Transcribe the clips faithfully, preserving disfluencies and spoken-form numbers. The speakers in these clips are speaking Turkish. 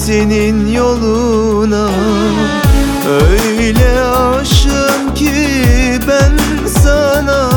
senin yoluna. Öyle aşığım ki ben sana,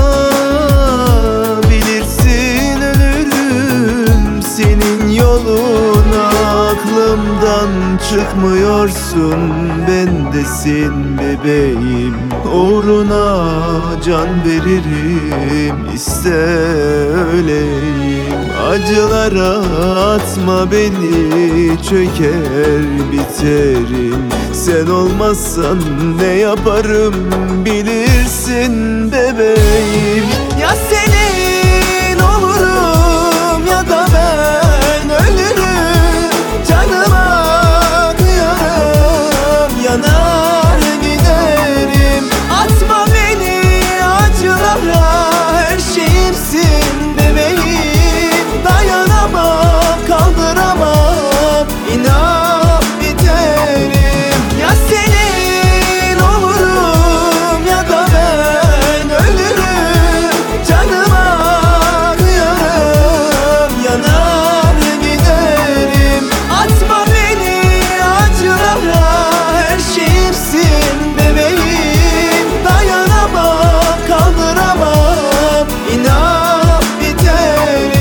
bilirsin ölürüm senin yoluna. Aklımdan çıkmıyorsun, bendesin bebeğim. Uğruna can veririm, iste öleyim. Acılara atma beni, çöker biterim. Sen olmazsan ne yaparım bilirsin bebeğim. Ya senin olurum ya da ben ölürüm. Canıma kıyarım, yanar giderim. Atma beni acılara, her şeyimsin bebeğim. Dayanamam, kaldıramam, inan biterim. Ya senin olurum ya da ben ölürüm. Canıma kıyarım, yanar giderim. Atma beni acılara, her şeyimsin bebeğim. Dayanamam, kaldıramam, inan biterim.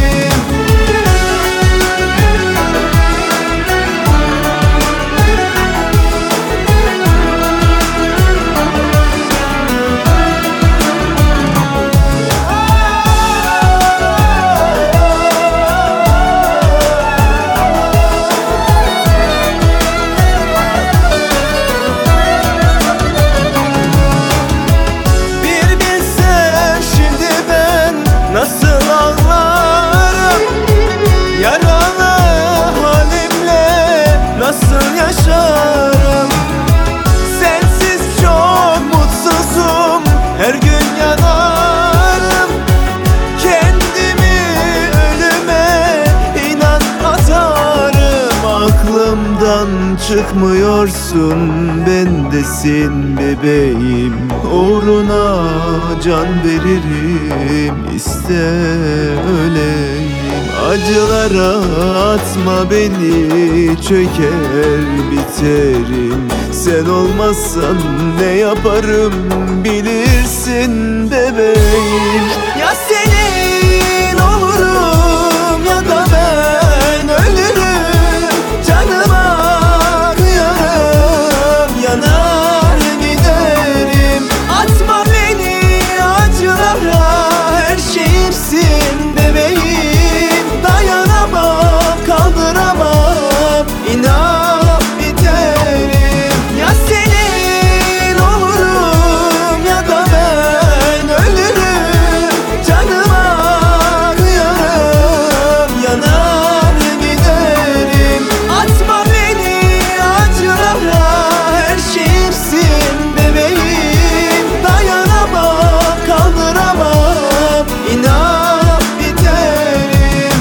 Nasıl ağlarım, yaralı halimle nasıl yaşarım. Sensiz çok mutsuzum, her gün yanarım. Kendimi ölüme inan atarım. Aklımdan çıkmıyorsun, bendesin bebeğim. Uğruna can veririm, iste öleyim. Acılara atma beni, çöker biterim. Sen olmazsan ne yaparım bilirsin bebeğim. Ya senin olurum ya da ben ölürüm. Canıma kıyarım, yanar giderim. Atma beni acılara, her şeyimsin bebeğim. Dayanamam, kaldıramam, inan biterim. Ya senin olurum ya da ben ölürüm. Canıma kıyarım, yanar giderim. Atma beni acılara, her şeyimsin bebeğim. Dayanamam, kaldıramam, inan biterim.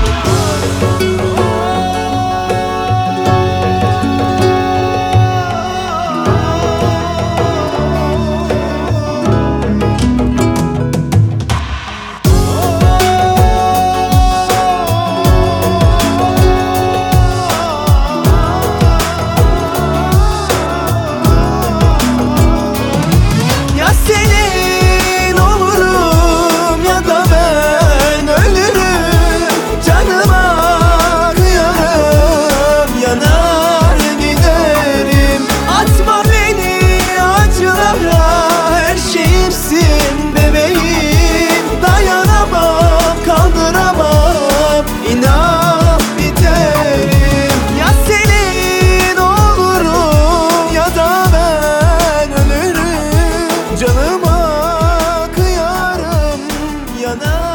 Ya senin olurum ya da ben ölürüm. Canıma kıyarım, yanar giderim. Atma beni acılara, her şeyimsin bebeğim. Dayanamam, kaldıramam, inan biterim. Ya senin olurum ya da ben ölürüm. Canıma kıyarım, yanar